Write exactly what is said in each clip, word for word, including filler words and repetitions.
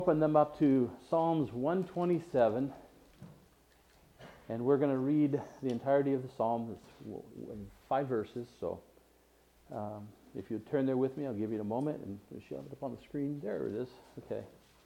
Open them up to Psalms one twenty-seven, and we're going to read the entirety of the psalm. It's five verses, so um, if you turn there with me, I'll give you a moment and we'll show it up on the screen. There it is. Okay.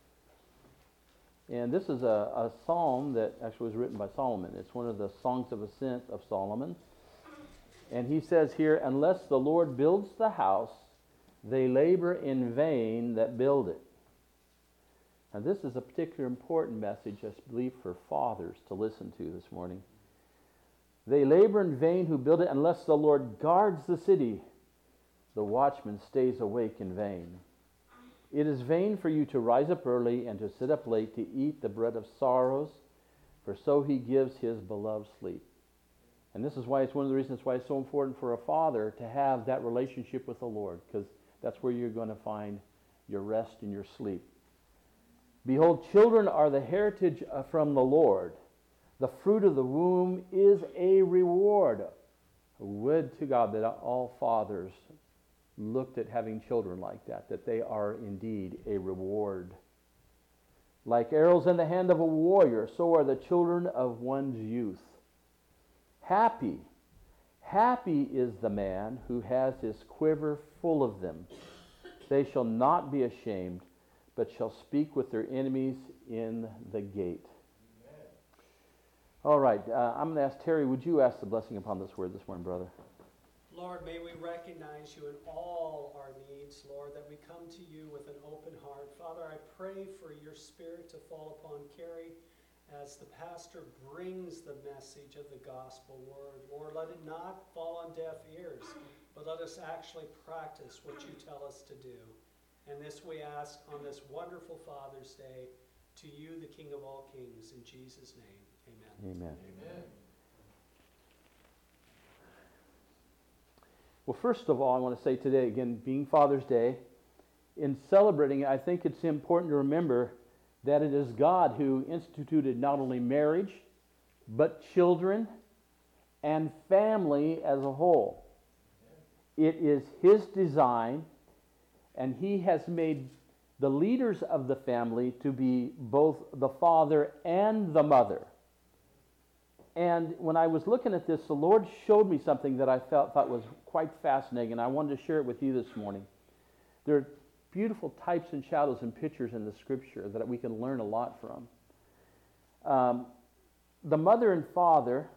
And this is a, a psalm that actually was written by Solomon. It's one of the songs of ascent of Solomon. And he says here, "Unless the Lord builds the house, they labor in vain that build it." Now this is a particularly important message, I believe, for fathers to listen to this morning. "They labor in vain who build it. Unless the Lord guards the city, the watchman stays awake in vain. It is vain for you to rise up early and to sit up late to eat the bread of sorrows, for so he gives his beloved sleep." And this is why it's one of the reasons why it's so important for a father to have that relationship with the Lord, because that's where you're going to find your rest and your sleep. "Behold, children are the heritage from the Lord. The fruit of the womb is a reward." Would to God that all fathers looked at having children like that, that they are indeed a reward. "Like arrows in the hand of a warrior, so are the children of one's youth. Happy, happy is the man who has his quiver full of them. They shall not be ashamed, but shall speak with their enemies in the gate." Amen. All right, uh, I'm going to ask Terry, would you ask the blessing upon this word this morning, brother? Lord, may we recognize you in all our needs, Lord, that we come to you with an open heart. Father, I pray for your Spirit to fall upon Carrie as the pastor brings the message of the gospel word. Lord, let it not fall on deaf ears, but let us actually practice what you tell us to do. And this we ask on this wonderful Father's Day, to you, the King of all kings, in Jesus' name, amen. Amen. Amen. Well, first of all, I want to say today, again, being Father's Day, in celebrating it, I think it's important to remember that it is God who instituted not only marriage, but children and family as a whole. It is his design, and he has made the leaders of the family to be both the father and the mother. And when I was looking at this, the Lord showed me something that I felt thought was quite fascinating, and I wanted to share it with you this morning. There are beautiful types and shadows and pictures in the Scripture that we can learn a lot from. Um, the mother and father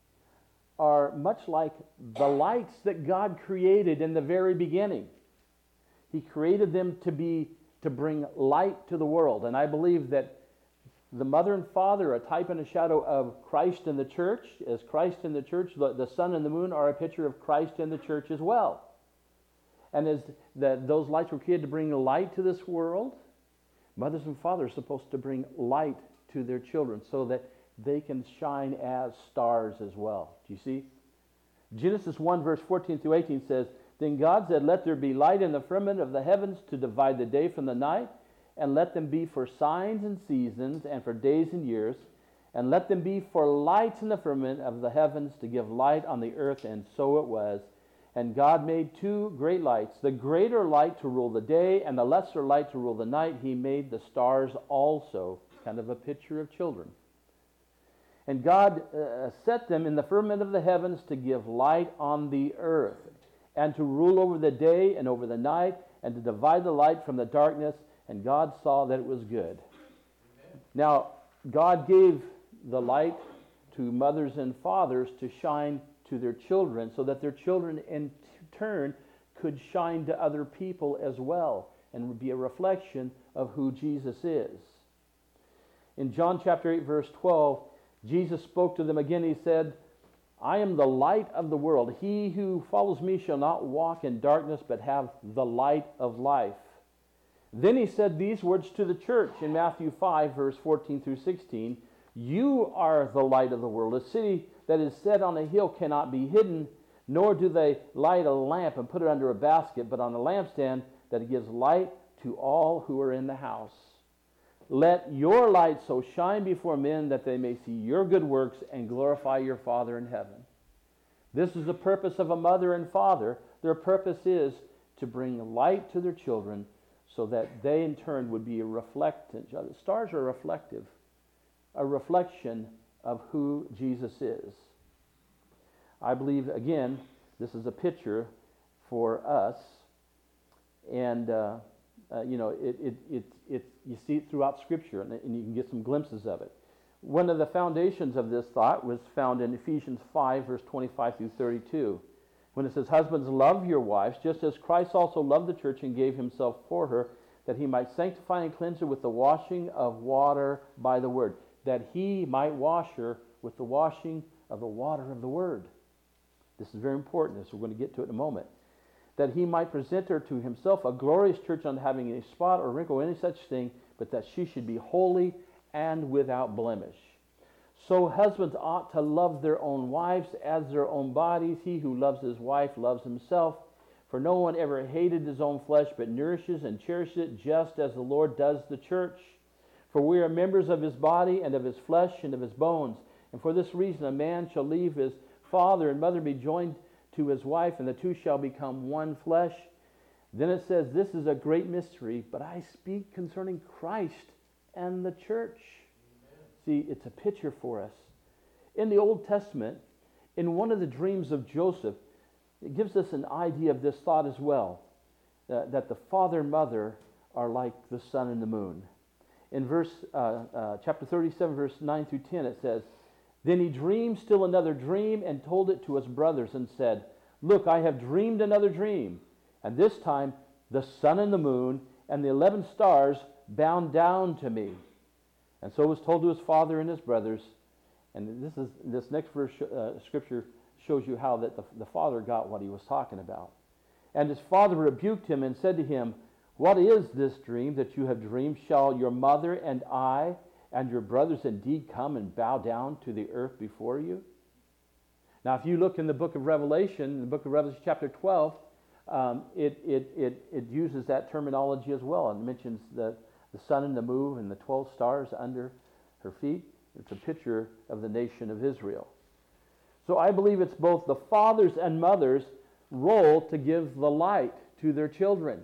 are much like the lights that God created in the very beginning. He created them to be to bring light to the world, and I believe that the mother and father are a type and a shadow of Christ in the church. As Christ in the church, the, the sun and the moon are a picture of Christ in the church as well. And as the, those lights were created to bring light to this world, mothers and fathers are supposed to bring light to their children so that they can shine as stars as well. Do you see? Genesis one, verse fourteen through eighteen says, "Then God said, let there be light in the firmament of the heavens to divide the day from the night, and let them be for signs and seasons, and for days and years, and let them be for lights in the firmament of the heavens to give light on the earth, and so it was. And God made two great lights, the greater light to rule the day, and the lesser light to rule the night. He made the stars also," kind of a picture of children. "And God uh, set them in the firmament of the heavens to give light on the earth, and to rule over the day and over the night, and to divide the light from the darkness. And God saw that it was good." Amen. Now, God gave the light to mothers and fathers to shine to their children, so that their children in turn could shine to other people as well, and would be a reflection of who Jesus is. In John chapter eight, verse twelve, Jesus spoke to them again. He said, "I am the light of the world. He who follows me shall not walk in darkness, but have the light of life." Then he said these words to the church in Matthew five, verse fourteen through sixteen, "You are the light of the world. A city that is set on a hill cannot be hidden, nor do they light a lamp and put it under a basket, but on a lampstand, that it gives light to all who are in the house. Let your light so shine before men that they may see your good works and glorify your Father in heaven." This is the purpose of a mother and father. Their purpose is to bring light to their children so that they in turn would be a reflectant. The stars are reflective, a reflection of who Jesus is. I believe, again, this is a picture for us, and uh, uh, you know, it, it, it, it, you see it throughout Scripture, and, and you can get some glimpses of it. One of the foundations of this thought was found in Ephesians five, verse twenty-five through thirty-two, when it says, "Husbands, love your wives, just as Christ also loved the church and gave himself for her, that he might sanctify and cleanse her with the washing of water by the word." That he might wash her with the washing of the water of the word. This is very important, as we're going to get to it in a moment. That he might present her to himself a glorious church, not having any spot or wrinkle or any such thing, but that she should be holy and without blemish. So husbands ought to love their own wives as their own bodies. He who loves his wife loves himself. For no one ever hated his own flesh, but nourishes and cherishes it, just as the Lord does the church. For we are members of his body and of his flesh and of his bones. And for this reason a man shall leave his father and mother, be joined to his wife, and the two shall become one flesh. Then it says, "This is a great mystery, but I speak concerning Christ and the church." Amen. See, it's a picture for us. In the Old Testament, in one of the dreams of Joseph, it gives us an idea of this thought as well, uh, that the father and mother are like the sun and the moon. In verse uh, uh, chapter thirty-seven, verse nine through ten, it says, "Then he dreamed still another dream and told it to his brothers and said, 'Look, I have dreamed another dream. And this time the sun and the moon and the eleven stars bound down to me.' And so it was told to his father and his brothers." And this is this next verse, uh, scripture shows you how that the, the father got what he was talking about. "And his father rebuked him and said to him, 'What is this dream that you have dreamed? Shall your mother and I and your brothers indeed come and bow down to the earth before you?'" Now, if you look in the book of Revelation, in the book of Revelation chapter twelve, um, it, it, it, it uses that terminology as well. It mentions the, the sun and the moon and the twelve stars under her feet. It's a picture of the nation of Israel. So I believe it's both the fathers and mothers' role to give the light to their children,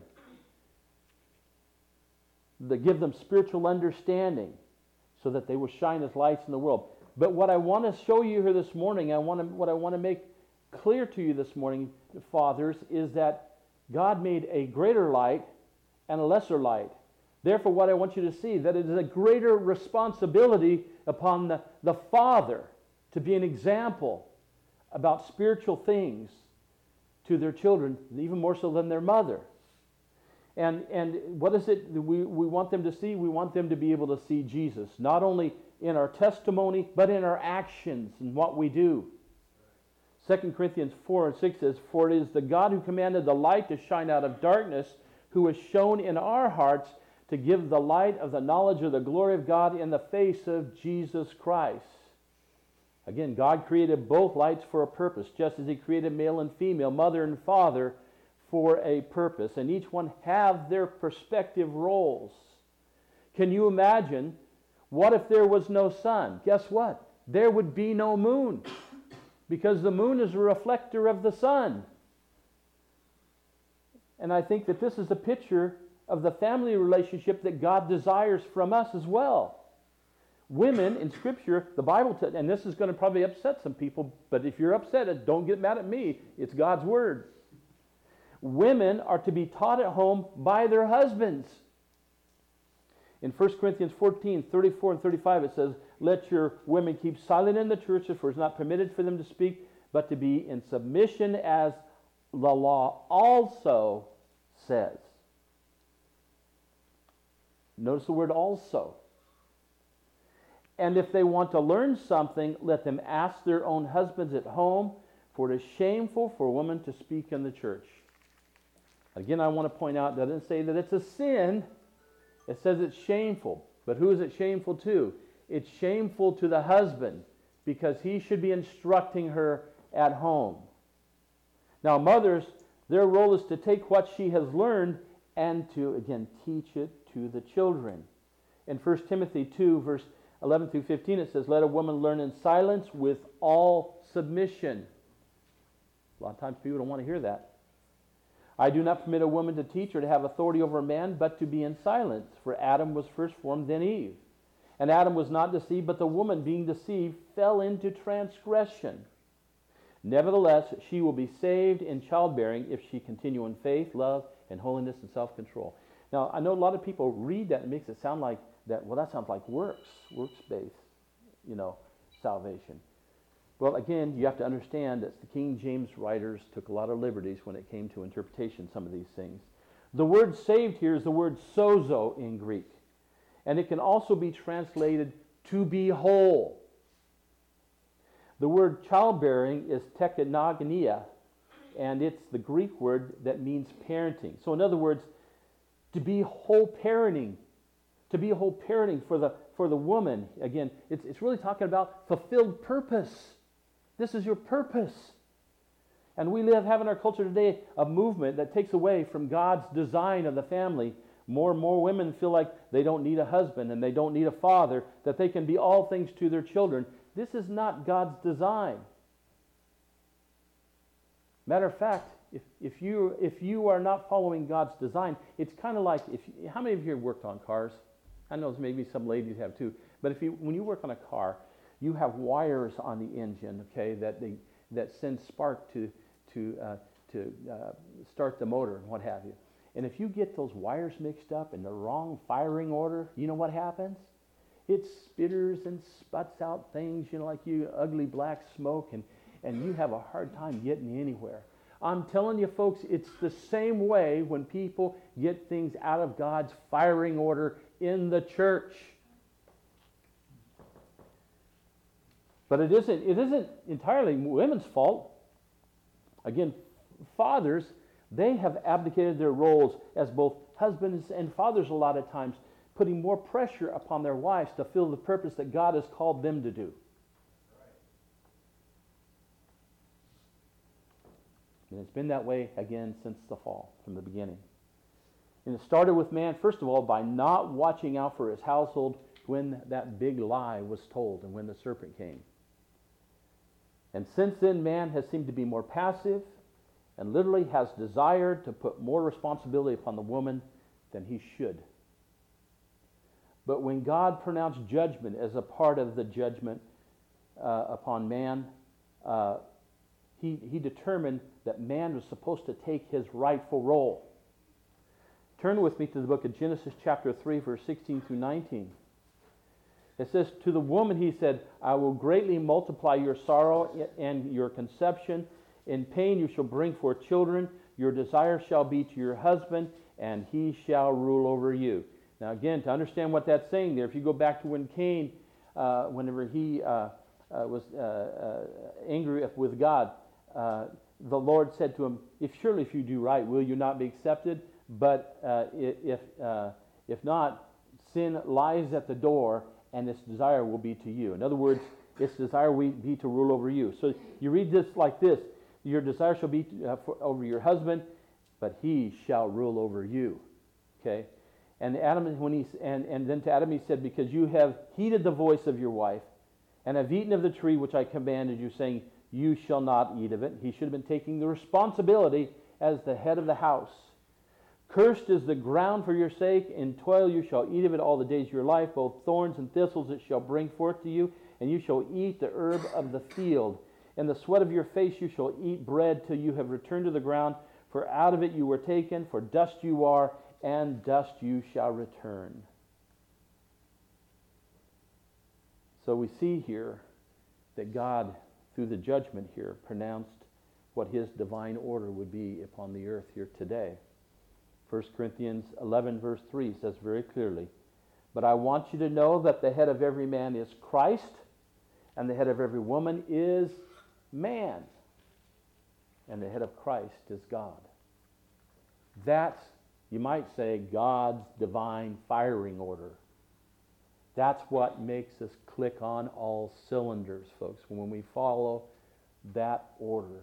to give them spiritual understanding so that they will shine as lights in the world. But what I want to show you here this morning, I want to, what I want to make clear to you this morning, fathers, is that God made a greater light and a lesser light. Therefore, what I want you to see, that it is a greater responsibility upon the, the father to be an example about spiritual things to their children, even more so than their mother. And and what is it that we, we want them to see? We want them to be able to see Jesus, not only in our testimony, but in our actions and what we do. Second Corinthians four and six says, "For it is the God who commanded the light to shine out of darkness, who has shown in our hearts to give the light of the knowledge of the glory of God in the face of Jesus Christ." Again, God created both lights for a purpose, just as he created male and female, mother and father, for a purpose. And each one have their respective roles. Can you imagine, what if there was no sun? Guess what? There would be no moon, because the moon is a reflector of the sun. And I think that this is a picture of the family relationship that God desires from us as well. Women in Scripture, the Bible, t- and this is going to probably upset some people, but if you're upset, don't get mad at me. It's God's Word. Women are to be taught at home by their husbands. In First Corinthians fourteen, thirty-four and thirty-five, it says, "Let your women keep silent in the churches, for it is not permitted for them to speak, but to be in submission, as the law also says." Notice the word "also." "And if they want to learn something, let them ask their own husbands at home, for it is shameful for a woman to speak in the church." Again, I want to point out, it doesn't say that it's a sin. It says it's shameful. But who is it shameful to? It's shameful to the husband, because he should be instructing her at home. Now, mothers, their role is to take what she has learned and to, again, teach it to the children. In First Timothy two, verse eleven through fifteen, it says, "Let a woman learn in silence with all submission." A lot of times people don't want to hear that. I do not permit a woman to teach or to have authority over a man, but to be in silence. For Adam was first formed, then Eve. And Adam was not deceived, but the woman, being deceived, fell into transgression. Nevertheless, she will be saved in childbearing if she continue in faith, love, and holiness and self-control. Now, I know a lot of people read that and it makes it sound like that, well, that sounds like works, works-based, you know, salvation. Well, again, you have to understand that the King James writers took a lot of liberties when it came to interpretation of some of these things. The word saved here is the word sozo in Greek. And it can also be translated to be whole. The word childbearing is tekenogonia, and it's the Greek word that means parenting. So in other words, to be whole parenting, to be whole parenting for the for the woman, again, it's, it's really talking about fulfilled purpose. This is your purpose. And we live, have in our culture today a movement that takes away from God's design of the family. More and more women feel like they don't need a husband and they don't need a father, that they can be all things to their children. This is not God's design. Matter of fact, if, if, you, if you are not following God's design, it's kind of like, if you, how many of you have worked on cars? I know maybe some ladies have too. But if you, when you work on a car, you have wires on the engine, okay, that they, that send spark to to uh, to uh, start the motor and what have you. And if you get those wires mixed up in the wrong firing order, you know what happens? It spitters and sputs out things, you know, like you ugly black smoke, and and you have a hard time getting anywhere. I'm telling you, folks, it's the same way when people get things out of God's firing order in the church. But it isn't, it isn't entirely women's fault. Again, fathers, they have abdicated their roles as both husbands and fathers a lot of times, putting more pressure upon their wives to fill the purpose that God has called them to do. And it's been that way, again, since the fall, from the beginning. And it started with man, first of all, by not watching out for his household when that big lie was told and when the serpent came. And since then, man has seemed to be more passive and literally has desired to put more responsibility upon the woman than he should. But when God pronounced judgment as a part of the judgment uh, upon man, uh, he, he determined that man was supposed to take his rightful role. Turn with me to the book of Genesis chapter three, verse sixteen through nineteen. It says, to the woman he said, I will greatly multiply your sorrow and your conception. In pain you shall bring forth children. Your desire shall be to your husband, and he shall rule over you. Now again, to understand what that's saying there, if you go back to when Cain, uh, whenever he uh, uh, was uh, uh, angry with God, uh, the Lord said to him, if surely if you do right, will you not be accepted? But uh, if, uh, if not, sin lies at the door, and its desire will be to you. In other words, its desire will be to rule over you. So you read this like this, your desire shall be to, uh, for, over your husband, but he shall rule over you. Okay? And Adam, when he and, and then to Adam he said, because you have heeded the voice of your wife, and have eaten of the tree which I commanded you, saying, you shall not eat of it. He should have been taking the responsibility as the head of the house. Cursed is the ground for your sake. In toil you shall eat of it all the days of your life. Both thorns and thistles it shall bring forth to you. And you shall eat the herb of the field. In the sweat of your face you shall eat bread till you have returned to the ground. For out of it you were taken. For dust you are, and dust you shall return. So we see here that God, through the judgment here, pronounced what his divine order would be upon the earth here today. First Corinthians eleven verse three says very clearly, but I want you to know that the head of every man is Christ, and the head of every woman is man, and the head of Christ is God. That's, you might say, God's divine firing order. That's what makes us click on all cylinders, folks, when we follow that order.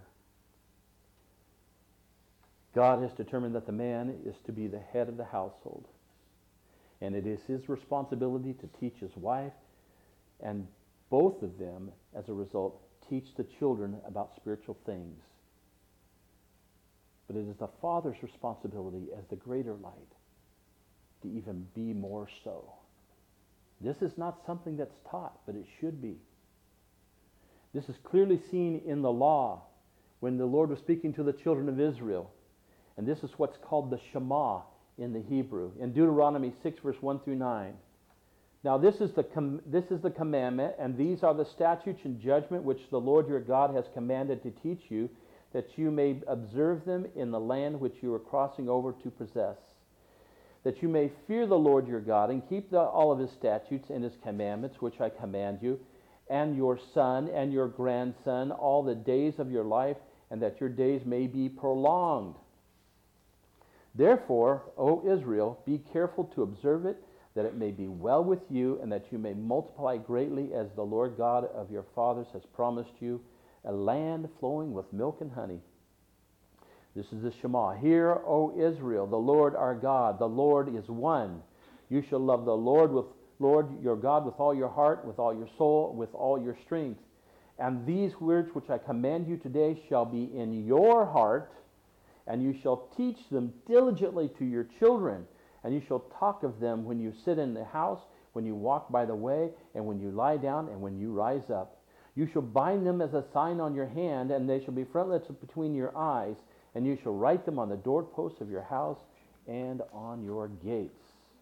God has determined that the man is to be the head of the household. And it is his responsibility to teach his wife, and both of them, as a result, teach the children about spiritual things. But it is the father's responsibility as the greater light to even be more so. This is not something that's taught, but it should be. This is clearly seen in the law when the Lord was speaking to the children of Israel. And this is what's called the Shema in the Hebrew. In Deuteronomy six, verse one through nine. Now this is the com- this is the commandment, and these are the statutes and judgment which the Lord your God has commanded to teach you, that you may observe them in the land which you are crossing over to possess, that you may fear the Lord your God and keep the, all of his statutes and his commandments which I command you, and your son and your grandson all the days of your life, and that your days may be prolonged. Therefore, O Israel, be careful to observe it, that it may be well with you, and that you may multiply greatly, as the Lord God of your fathers has promised you, a land flowing with milk and honey. This is the Shema. Hear, O Israel, the Lord our God, the Lord is one. You shall love the Lord with Lord your God with all your heart, with all your soul, with all your strength. And these words which I command you today shall be in your heart, and you shall teach them diligently to your children, and you shall talk of them when you sit in the house, when you walk by the way, and when you lie down, and when you rise up. You shall bind them as a sign on your hand, and they shall be frontlets between your eyes, and you shall write them on the doorposts of your house and on your gates.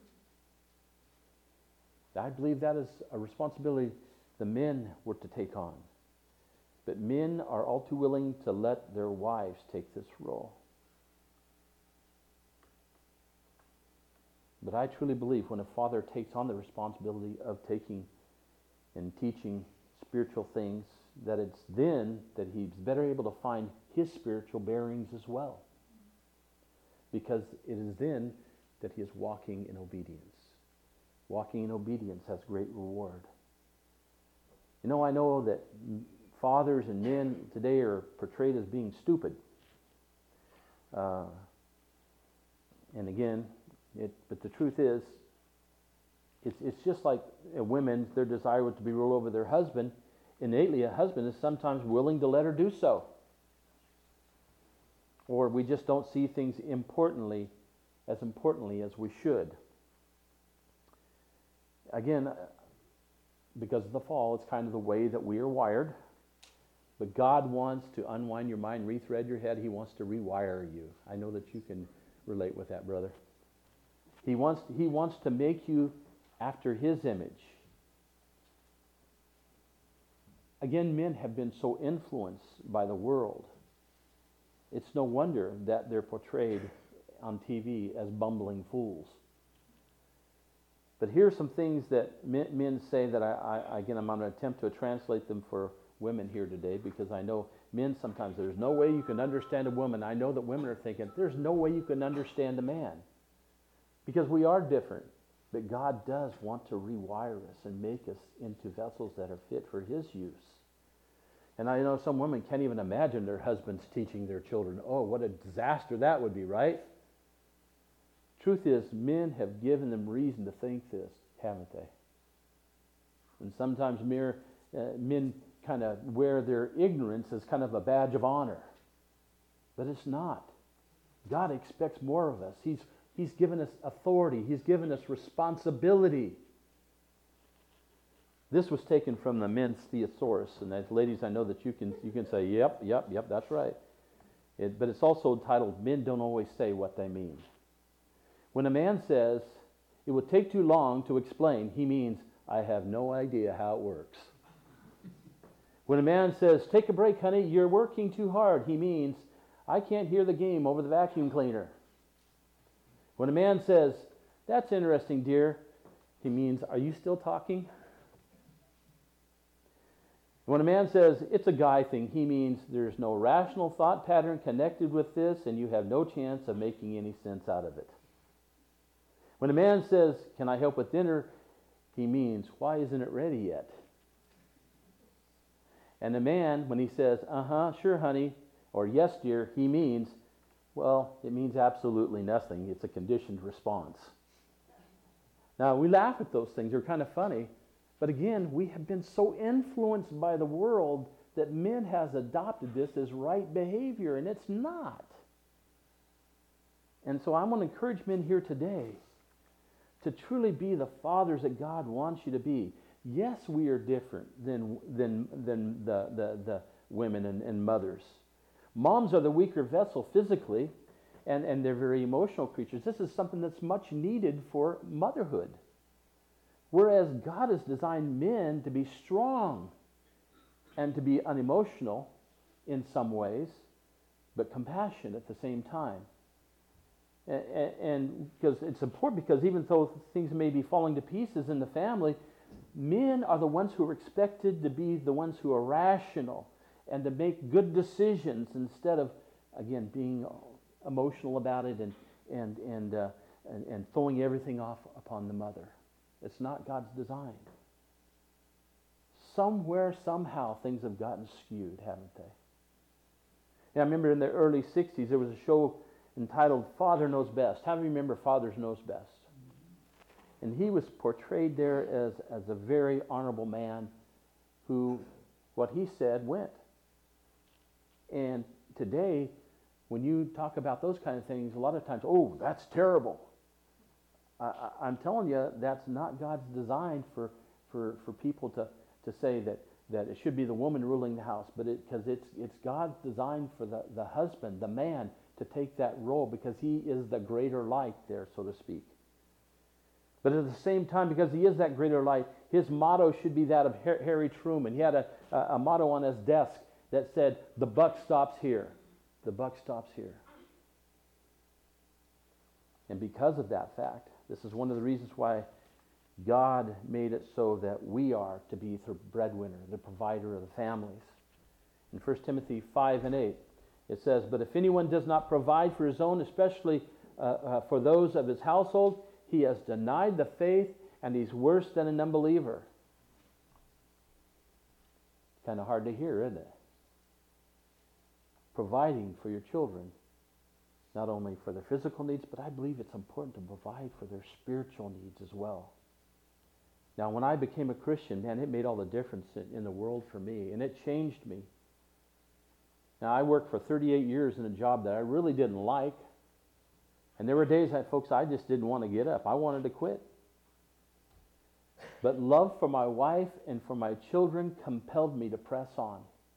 I believe that is a responsibility the men were to take on. But men are all too willing to let their wives take this role. But I truly believe when a father takes on the responsibility of taking and teaching spiritual things, that it's then that he's better able to find his spiritual bearings as well. Because it is then that he is walking in obedience. Walking in obedience has great reward. You know, I know that fathers and men today are portrayed as being stupid. Uh, and again, it, but the truth is, it's, it's just like uh, women, their desire to be ruled over their husband. Innately, a husband is sometimes willing to let her do so. Or we just don't see things importantly, as importantly as we should. Again, because of the fall, it's kind of the way that we are wired. But God wants to unwind your mind, rethread your head. He wants to rewire you. I know that you can relate with that, brother. He wants, he wants to make you after his image. Again, men have been so influenced by the world. It's no wonder that they're portrayed on T V as bumbling fools. But here are some things that men, men say that I, I, again, I'm going to attempt to translate them for women here today, because I know men sometimes, there's no way you can understand a woman. I know that women are thinking, there's no way you can understand a man. Because we are different. But God does want to rewire us and make us into vessels that are fit for his use. And I know some women can't even imagine their husbands teaching their children. Oh, what a disaster that would be, right? Truth is, men have given them reason to think this, haven't they? And sometimes mere, uh, men kind of wear their ignorance as kind of a badge of honor. But it's not. God expects more of us. He's, he's given us authority. He's given us responsibility. This was taken from the men's thesaurus. And as ladies, I know that you can, you can say, yep, yep, yep, that's right. It, but it's also titled, Men Don't Always Say What They Mean. When a man says, it would take too long to explain, he means, I have no idea how it works. When a man says, take a break, honey, you're working too hard, he means, I can't hear the game over the vacuum cleaner. When a man says, that's interesting, dear, he means, are you still talking? When a man says, it's a guy thing, he means, there's no rational thought pattern connected with this, and you have no chance of making any sense out of it. When a man says, can I help with dinner, he means, why isn't it ready yet? And a man, when he says, uh-huh, sure, honey, or yes, dear, he means, well, it means absolutely nothing. It's a conditioned response. Now, we laugh at those things. They're kind of funny. But again, we have been so influenced by the world that men has adopted this as right behavior, and it's not. And so I want to encourage men here today to truly be the fathers that God wants you to be. Yes, we are different than, than, than the, the, the women and, and mothers. Moms are the weaker vessel physically, and, and they're very emotional creatures. This is something that's much needed for motherhood. Whereas God has designed men to be strong and to be unemotional in some ways, but compassionate at the same time. And because it's important, because even though things may be falling to pieces in the family, men are the ones who are expected to be the ones who are rational and to make good decisions instead of, again, being emotional about it and and and uh, and, and throwing everything off upon the mother. It's not God's design. Somewhere, somehow, things have gotten skewed, haven't they? And I remember in the early sixties, there was a show entitled Father Knows Best. How do you remember Father Knows Best? And he was portrayed there as, as a very honorable man who, what he said, went. And today, when you talk about those kind of things, a lot of times, oh, that's terrible. I, I, I'm telling you, that's not God's design for, for, for people to, to say that, that it should be the woman ruling the house, but because it, it's, it's God's design for the, the husband, the man, to take that role because he is the greater light there, so to speak. But at the same time, because he is that greater light, his motto should be that of Harry Truman. He had a, a, a motto on his desk that said, "The buck stops here. The buck stops here." And because of that fact, this is one of the reasons why God made it so that we are to be the breadwinner, the provider of the families. In First Timothy five and eight, it says, "But if anyone does not provide for his own, especially uh, uh, for those of his household, he has denied the faith, and he's worse than an unbeliever." Kind of hard to hear, isn't it? Providing for your children, not only for their physical needs, but I believe it's important to provide for their spiritual needs as well. Now, when I became a Christian, man, it made all the difference in, in the world for me, and it changed me. Now, I worked for thirty-eight years in a job that I really didn't like. And there were days, that, folks, I just didn't want to get up. I wanted to quit. But love for my wife and for my children compelled me to press on.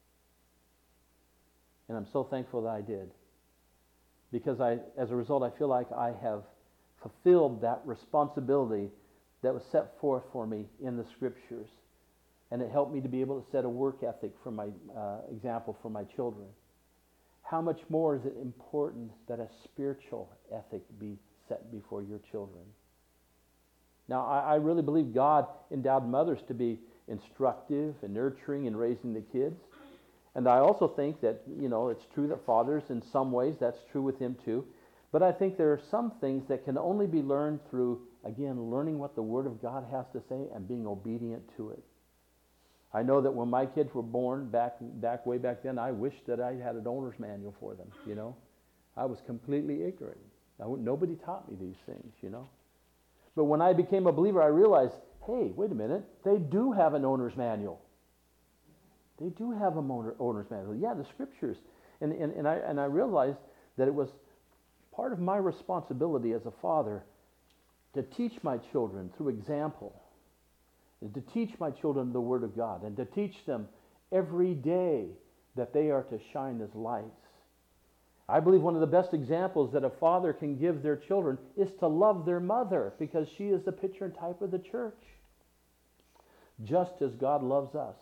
And I'm so thankful that I did. Because I, as a result, I feel like I have fulfilled that responsibility that was set forth for me in the Scriptures. And it helped me to be able to set a work ethic for my uh, example for my children. How much more is it important that a spiritual ethic be set before your children? Now, I, I really believe God endowed mothers to be instructive and nurturing in raising the kids. And I also think that, you know, it's true that fathers, in some ways, that's true with him too. But I think there are some things that can only be learned through, again, learning what the Word of God has to say and being obedient to it. I know that when my kids were born back back way back then, I wished that I had an owner's manual for them, you know. I was completely ignorant. I, nobody taught me these things, you know. But when I became a believer, I realized, hey, wait a minute, they do have an owner's manual. They do have an owner, owner's manual. Yeah, the Scriptures. And, and, and, I, and I realized that it was part of my responsibility as a father to teach my children through example, and to teach my children the Word of God, and to teach them every day that they are to shine as lights. I believe one of the best examples that a father can give their children is to love their mother, because she is the picture and type of the church, just as God loves us.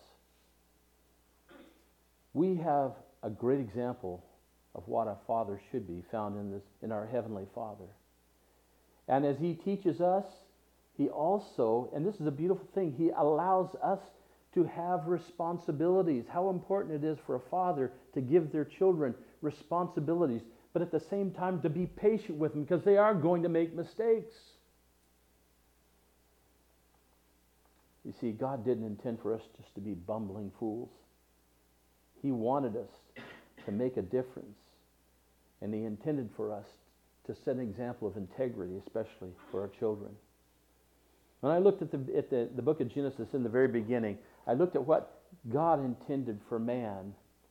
We have a great example of what a father should be found in this in our Heavenly Father. And as He teaches us, He also, and this is a beautiful thing, He allows us to have responsibilities. How important it is for a father to give their children responsibilities, but at the same time to be patient with them, because they are going to make mistakes. You see, God didn't intend for us just to be bumbling fools. He wanted us to make a difference, and He intended for us to set an example of integrity, especially for our children. When I looked at the at the, the book of Genesis in the very beginning, I looked at what God intended for man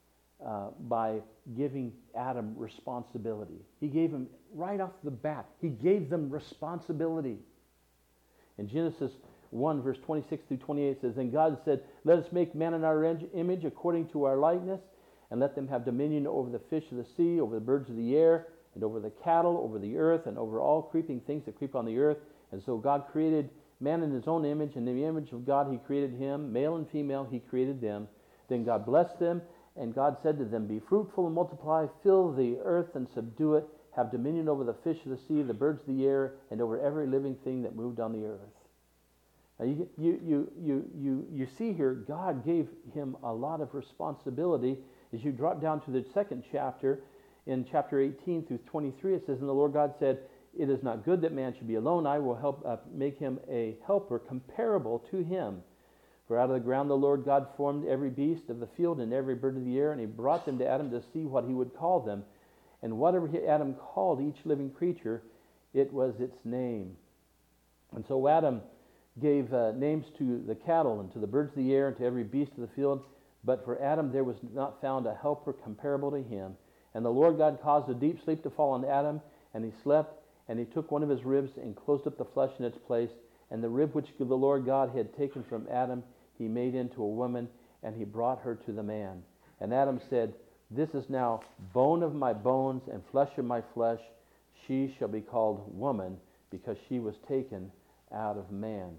uh, by giving Adam responsibility. He gave him, right off the bat, he gave them responsibility. In Genesis one, verse twenty-six through twenty-eight says, "And God said, let us make man in our image according to our likeness, and let them have dominion over the fish of the sea, over the birds of the air, and over the cattle, over the earth, and over all creeping things that creep on the earth. And so God created man in his own image. In the image of God he created him. Male and female he created them. Then God blessed them, and God said to them, be fruitful and multiply, fill the earth and subdue it, have dominion over the fish of the sea, the birds of the air, and over every living thing that moved on the earth." Now you, you, you, you, you, you see here, God gave him a lot of responsibility. As you drop down to the second chapter, in chapter eighteen through twenty-three, it says, "And the Lord God said, it is not good that man should be alone. I will help uh, make him a helper comparable to him. For out of the ground the Lord God formed every beast of the field and every bird of the air, and he brought them to Adam to see what he would call them. And whatever he, Adam called each living creature, it was its name." And so Adam gave uh, names to the cattle and to the birds of the air and to every beast of the field. But for Adam there was not found a helper comparable to him. And the Lord God caused a deep sleep to fall on Adam, and he slept, and he took one of his ribs and closed up the flesh in its place. And the rib which the Lord God had taken from Adam he made into a woman, and he brought her to the man. And Adam said, "This is now bone of my bones and flesh of my flesh. She shall be called woman, because she was taken out of man."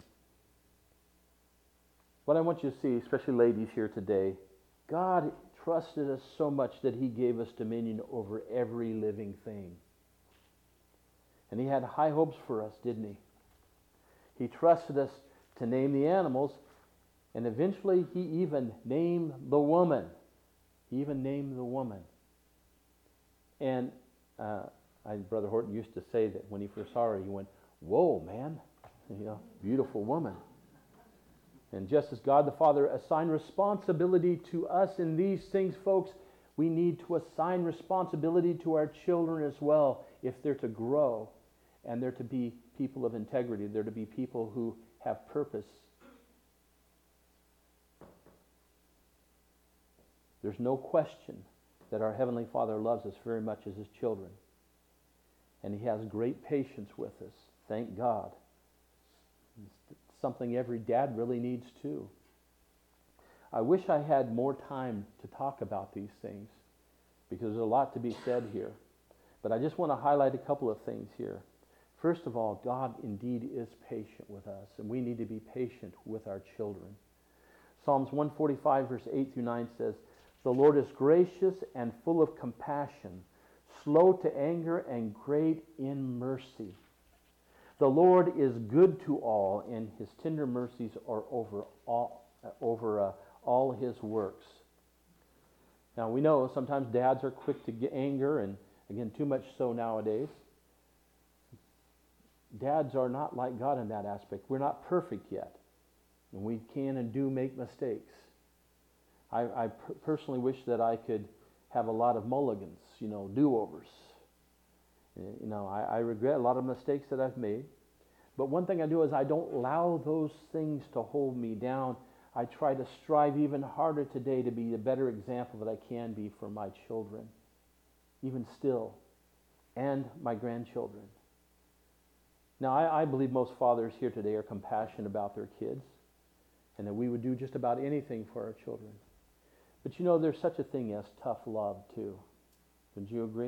What I want you to see, especially ladies here today, God trusted us so much that he gave us dominion over every living thing. And he had high hopes for us, didn't he? He trusted us to name the animals, and eventually he even named the woman. He even named the woman. And uh, I, Brother Horton used to say that when he first saw her, he went, "Whoa, man, you know, beautiful woman." And just as God the Father assigned responsibility to us in these things, folks, we need to assign responsibility to our children as well if they're to grow and they're to be people of integrity. They're to be people who have purpose. There's no question that our Heavenly Father loves us very much as his children. And he has great patience with us. Thank God. It's something every dad really needs too. I wish I had more time to talk about these things, because there's a lot to be said here. But I just want to highlight a couple of things here. First of all, God indeed is patient with us, and we need to be patient with our children. Psalms one forty-five, verse eight through nine says, "The Lord is gracious and full of compassion, slow to anger and great in mercy. The Lord is good to all, and his tender mercies are over all, uh, over uh, all his works." Now we know sometimes dads are quick to get anger, and again, too much so nowadays. Dads are not like God in that aspect. We're not perfect yet, and we can and do make mistakes. I, I per- personally wish that I could have a lot of mulligans, you know, do-overs. You know, I, I regret a lot of mistakes that I've made. But one thing I do is I don't allow those things to hold me down. I try to strive even harder today to be the better example that I can be for my children, even still, and my grandchildren. Now, I, I believe most fathers here today are compassionate about their kids, and that we would do just about anything for our children. But you know, there's such a thing as tough love, too. Would you agree?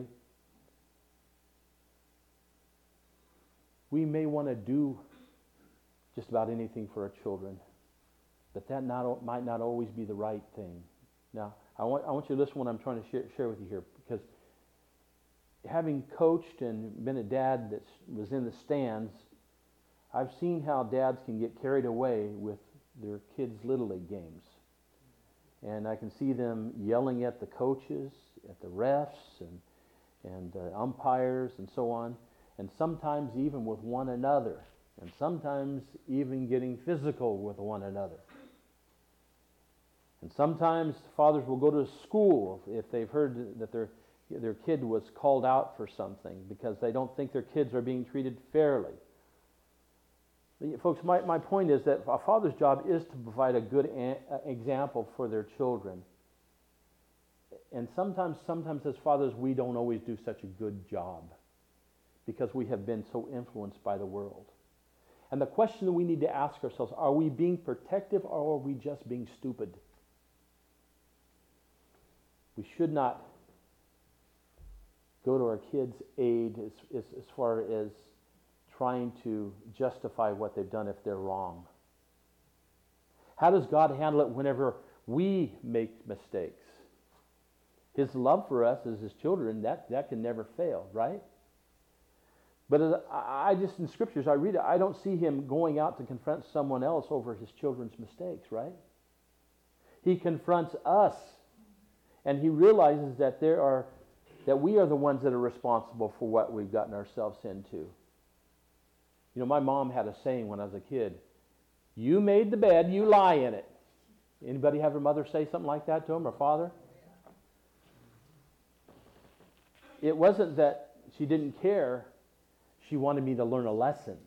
We may want to do just about anything for our children, but that not, might not always be the right thing. Now, I want, I want you to listen to what I'm trying to share, share with you here, because having coached and been a dad that was in the stands, I've seen how dads can get carried away with their kids' Little League games. And I can see them yelling at the coaches, at the refs, and, and uh, umpires, and so on. And sometimes even with one another, and sometimes even getting physical with one another. And sometimes fathers will go to school if they've heard that their their kid was called out for something because they don't think their kids are being treated fairly. Folks, my, my point is that a father's job is to provide a good a- example for their children. And sometimes, sometimes as fathers, we don't always do such a good job because we have been so influenced by the world. And the question that we need to ask ourselves, are we being protective or are we just being stupid? We should not go to our kids' aid as, as, as far as trying to justify what they've done if they're wrong. How does God handle it whenever we make mistakes? His love for us as His children, that, that can never fail, right? But as I just, in Scriptures, I read it, I don't see Him going out to confront someone else over His children's mistakes, right? He confronts us, and He realizes that there are, that we are the ones that are responsible for what we've gotten ourselves into. You know, my mom had a saying when I was a kid, you made the bed, you lie in it. Anybody have their mother say something like that to them, or father? It wasn't that she didn't care. She wanted me to learn a lesson.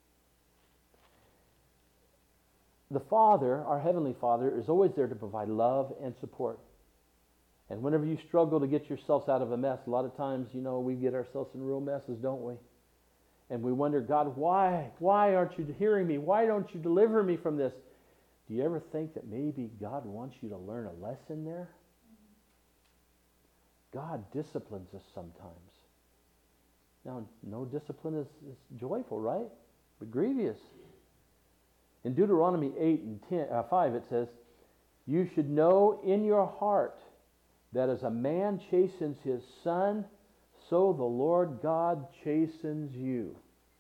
The Father, our Heavenly Father, is always there to provide love and support. And whenever you struggle to get yourselves out of a mess, a lot of times, you know, we get ourselves in real messes, don't we? And we wonder, God, why? Why aren't you hearing me? Why don't you deliver me from this? Do you ever think that maybe God wants you to learn a lesson there? God disciplines us sometimes. Now, no discipline is, is joyful, right? But grievous. In Deuteronomy eight and ten, uh, five, it says, you should know in your heart that as a man chastens his son, so the Lord God chastens you.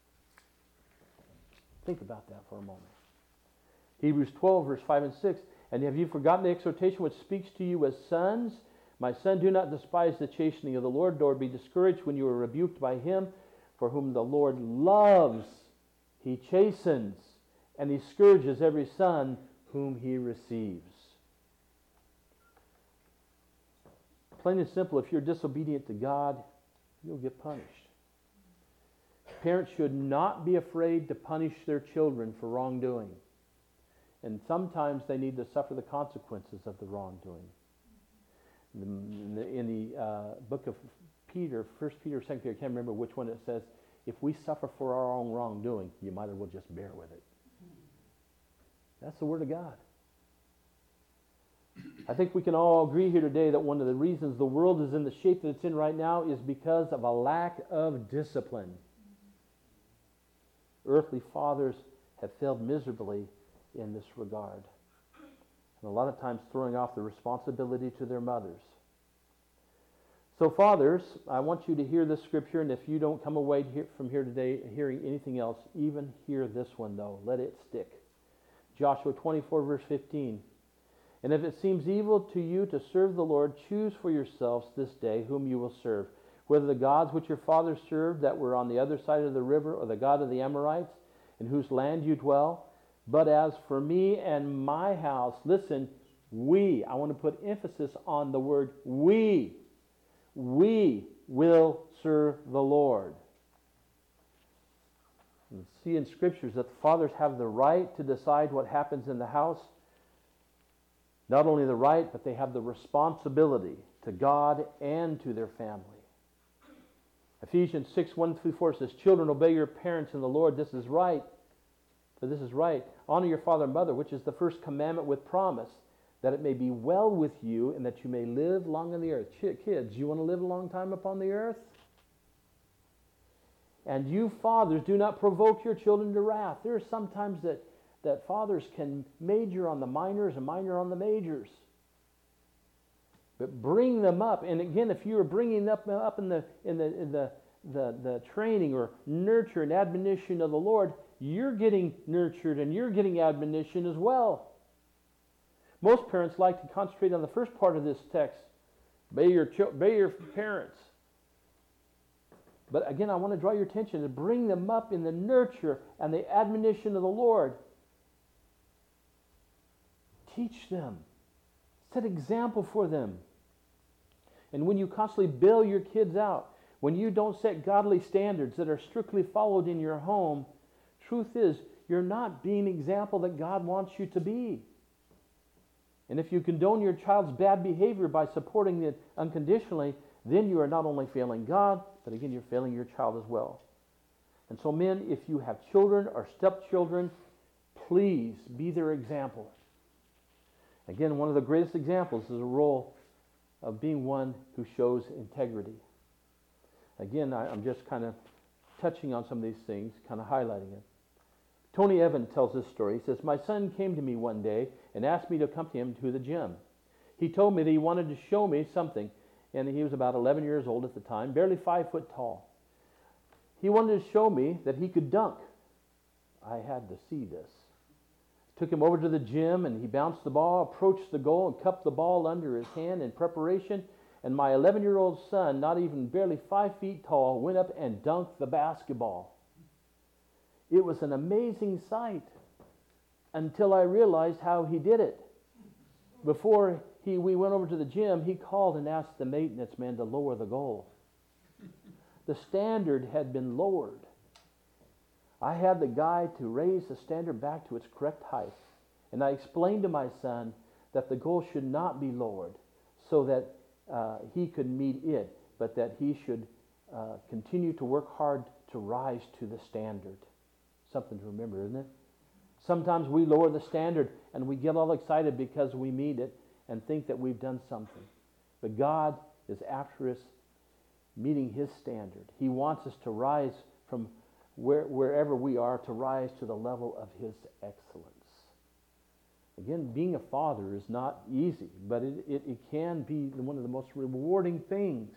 Think about that for a moment. Hebrews twelve, verse five and six. And have you forgotten the exhortation which speaks to you as sons? My son, do not despise the chastening of the Lord, nor be discouraged when you are rebuked by Him. For whom the Lord loves, He chastens, and He scourges every son whom He receives. Plain and simple, if you're disobedient to God, you'll get punished. Parents should not be afraid to punish their children for wrongdoing. And sometimes they need to suffer the consequences of the wrongdoing. In the, in the uh, book of Peter, First Peter, Second Peter, I can't remember which one it says, if we suffer for our own wrongdoing, you might as well just bear with it. That's the Word of God. I think we can all agree here today that one of the reasons the world is in the shape that it's in right now is because of a lack of discipline. Earthly fathers have failed miserably in this regard. And a lot of times throwing off the responsibility to their mothers. So fathers, I want you to hear this scripture, and if you don't come away from here today hearing anything else, even hear this one though. Let it stick. Joshua twenty-four, verse fifteen. And if it seems evil to you to serve the Lord, choose for yourselves this day whom you will serve, whether the gods which your fathers served that were on the other side of the river, or the God of the Amorites, in whose land you dwell. But as for me and my house, listen, we, I want to put emphasis on the word we, we will serve the Lord. You see in Scriptures that the fathers have the right to decide what happens in the house. Not only the right, but they have the responsibility to God and to their family. Ephesians six, one through four says, children, obey your parents in the Lord. This is right. For this is right. Honor your father and mother, which is the first commandment with promise, that it may be well with you and that you may live long on the earth. Kids, you want to live a long time upon the earth? And you fathers, do not provoke your children to wrath. There are sometimes that, that fathers can major on the minors and minor on the majors. But bring them up. And again, if you are bringing them up, up in, the, in, the, in the, the, the training or nurture and admonition of the Lord, you're getting nurtured and you're getting admonition as well. Most parents like to concentrate on the first part of this text. Obey your, obey your parents. But again, I want to draw your attention to bring them up in the nurture and the admonition of the Lord. Teach them. Set example for them. And when you constantly bail your kids out, when you don't set godly standards that are strictly followed in your home, truth is, you're not being the example that God wants you to be. And if you condone your child's bad behavior by supporting it unconditionally, then you are not only failing God, but again, you're failing your child as well. And so men, if you have children or stepchildren, please be their example. Again, one of the greatest examples is the role of being one who shows integrity. Again, I, I'm just kind of touching on some of these things, kind of highlighting it. Tony Evans tells this story. He says, "My son came to me one day and asked me to accompany him to the gym. He told me that he wanted to show me something, and he was about eleven years old at the time, barely five foot tall. He wanted to show me that he could dunk. I had to see this. Took him over to the gym, and he bounced the ball, approached the goal, and cupped the ball under his hand in preparation. And my eleven-year-old son, not even barely five feet tall, went up and dunked the basketball. It was an amazing sight until I realized how he did it. Before he, we went over to the gym, he called and asked the maintenance man to lower the goal. The standard had been lowered. I had the guy to raise the standard back to its correct height. And I explained to my son that the goal should not be lowered so that uh, he could meet it, but that he should uh, continue to work hard to rise to the standard. Something to remember, isn't it? Sometimes we lower the standard and we get all excited because we meet it and think that we've done something. But God is after us meeting His standard. He wants us to rise from where, wherever we are, to rise to the level of His excellence. Again, being a father is not easy, but it, it, it can be one of the most rewarding things.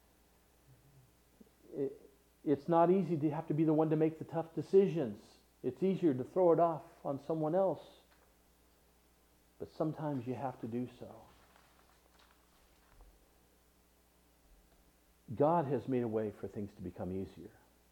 It, it's not easy to have to be the one to make the tough decisions. It's easier to throw it off on someone else. But sometimes you have to do so. God has made a way for things to become easier.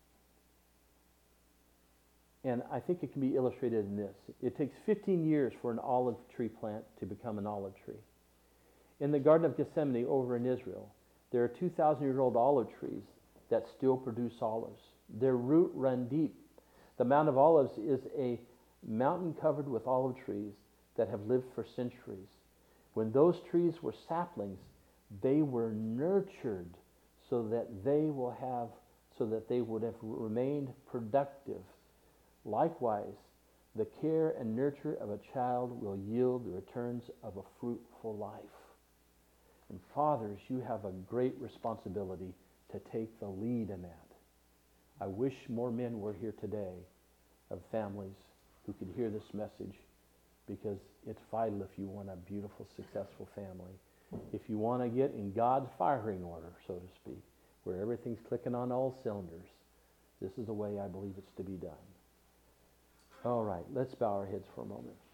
And I think it can be illustrated in this. It takes fifteen years for an olive tree plant to become an olive tree. In the Garden of Gethsemane over in Israel, there are two thousand year old olive trees that still produce olives. Their root run deep. The Mount of Olives is a mountain covered with olive trees that have lived for centuries. When those trees were saplings, they were nurtured so that they will have, so that they would have remained productive. Likewise, the care and nurture of a child will yield the returns of a fruitful life. And fathers, you have a great responsibility to take the lead in that. I wish more men were here today of families who could hear this message, because it's vital if you want a beautiful, successful family. If you want to get in God's firing order, so to speak, where everything's clicking on all cylinders, this is the way I believe it's to be done. All right, let's bow our heads for a moment.